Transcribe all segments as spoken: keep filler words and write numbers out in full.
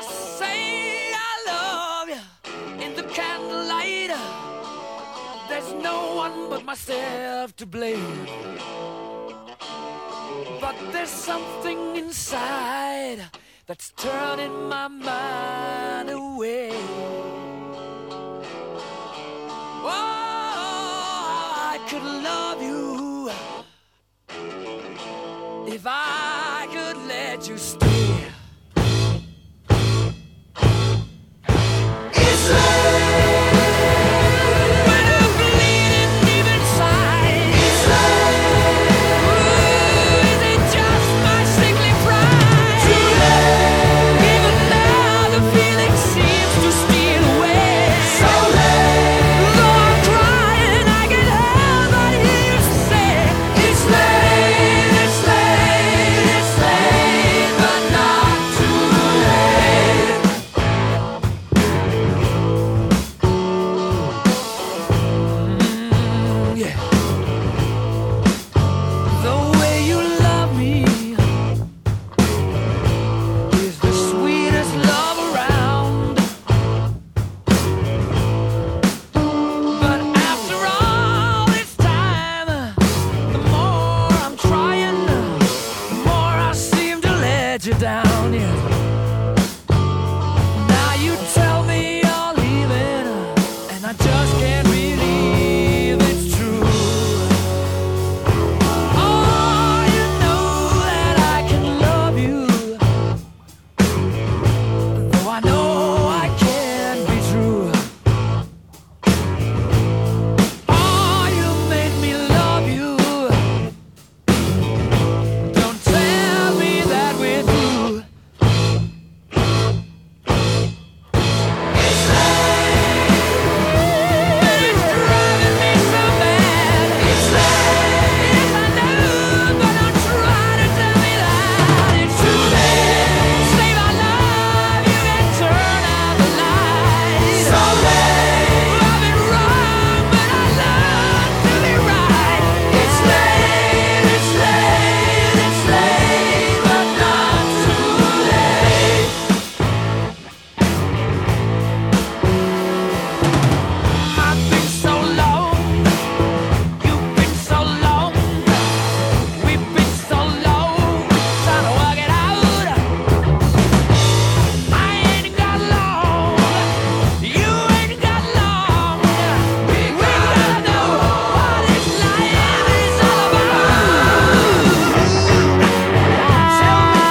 say I love you in the candlelight, there's no one but myself to blame. But there's something inside that's turning my mind away. Oh, I could love you if I could let you stay. It's late. When I'm bleeding deep inside. It's late. Ooh, is it just my sickly pride? Too late. Even now the feeling seems to steal away. So late. Though I'm crying, I can help but hear you say, it's late, it's late, it's late, but not too late. Mm, yeah. The way you love me is the sweetest love around. But after all this time, the more I'm trying, the more I seem to let you down. Yeah. Now you tell me you're leaving, and I just can't believe it's true. Oh, you know that I can love you, though I know I can't be true. Oh, you made me love you. Don't tell me that we're through. It's late. It's driving me so mad. It's late. Yes, I know, but don't try to tell me that it's too late. Save our love, you can turn out the lights. So late. I've been wrong, but I love to be right. It's late, it's late, it's late, but not too late. I've been so long, you've been so long, we've been so long, trying to work it out. I ain't got long, you ain't got long. We gotta know what this life is all about. Tell me.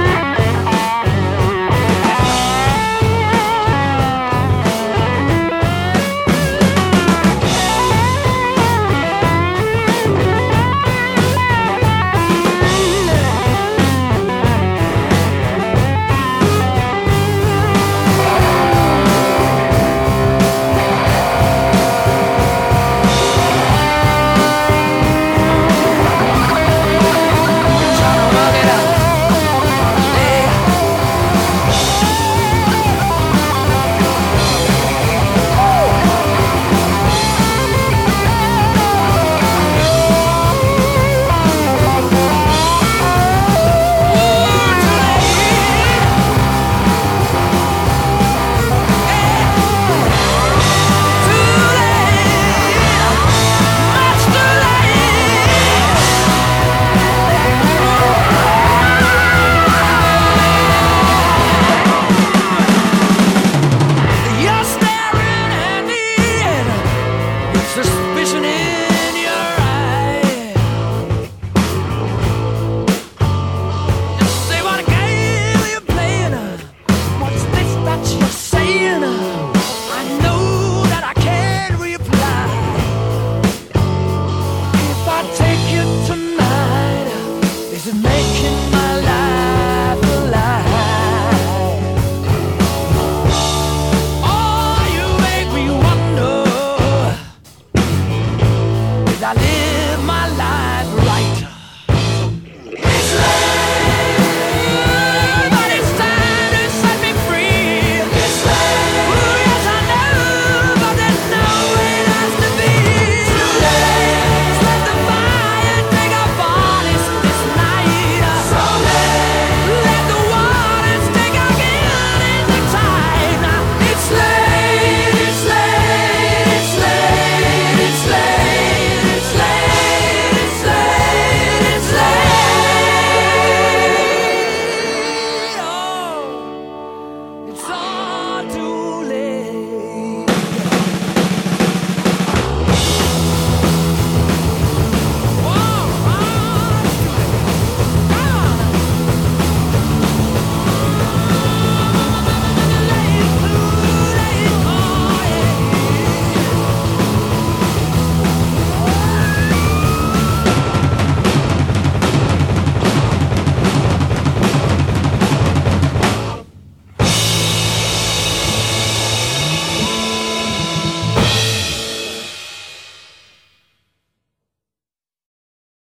Trying to work it out. Yeah. You're staring at me with suspicion in your eye. Just say what game you're playing. What's this that you're saying? I know that I can't reply. If I take you tonight, is it making my life